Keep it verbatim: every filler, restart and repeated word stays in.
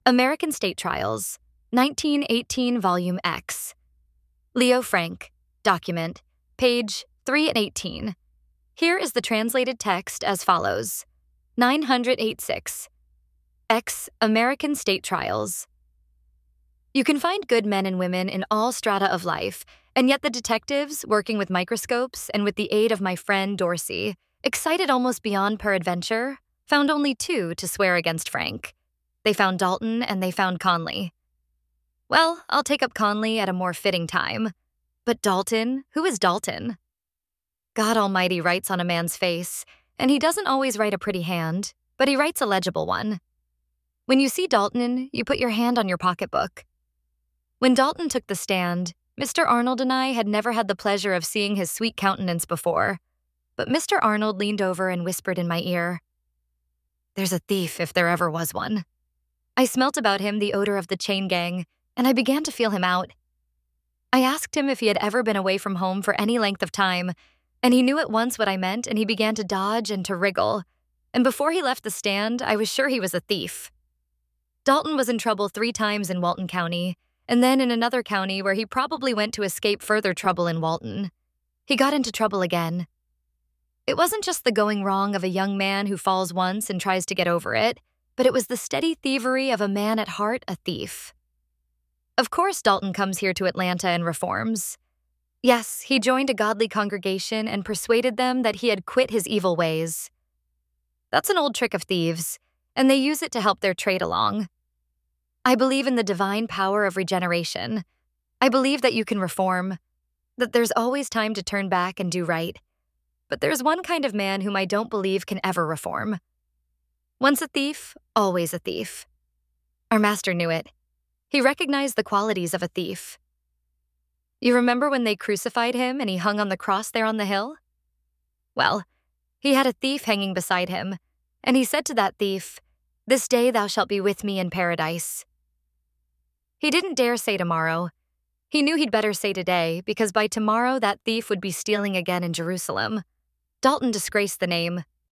American State Trials, nineteen eighteen, Volume X. Leo Frank, document, page three eighteen. Here is the translated text as follows. nine eighty-six. X. American State Trials. You can find good men and women in all strata of life, and yet the detectives, working with microscopes and with the aid of my friend Dorsey, excited almost beyond peradventure, found only two to swear against Frank. They found Dalton and they found Conley. Well, I'll take up Conley at a more fitting time. But Dalton? Who is Dalton? God Almighty writes on a man's face, and he doesn't always write a pretty hand, but he writes a legible one. When you see Dalton, you put your hand on your pocketbook. When Dalton took the stand, Mister Arnold and I had never had the pleasure of seeing his sweet countenance before, but Mister Arnold leaned over and whispered in my ear, "There's a thief if there ever was one." I smelt about him the odor of the chain gang, and I began to feel him out. I asked him if he had ever been away from home for any length of time, and he knew at once what I meant, and he began to dodge and to wriggle, and before he left the stand, I was sure he was a thief. Dalton was in trouble three times in Walton County, and then in another county where he probably went to escape further trouble in Walton. He got into trouble again. It wasn't just the going wrong of a young man who falls once and tries to get over it, but it was the steady thievery of a man at heart a thief. Of course Dalton comes here to Atlanta and reforms. Yes, he joined a godly congregation and persuaded them that he had quit his evil ways. That's an old trick of thieves, and they use it to help their trade along. I believe in the divine power of regeneration. I believe that you can reform, that there's always time to turn back and do right. But there's one kind of man whom I don't believe can ever reform. Once a thief, always a thief. Our master knew it. He recognized the qualities of a thief. You remember when they crucified him and he hung on the cross there on the hill? Well, he had a thief hanging beside him, and he said to that thief, "This day thou shalt be with me in paradise." He didn't dare say tomorrow. He knew he'd better say today, because by tomorrow that thief would be stealing again in Jerusalem. Dalton disgraced the name.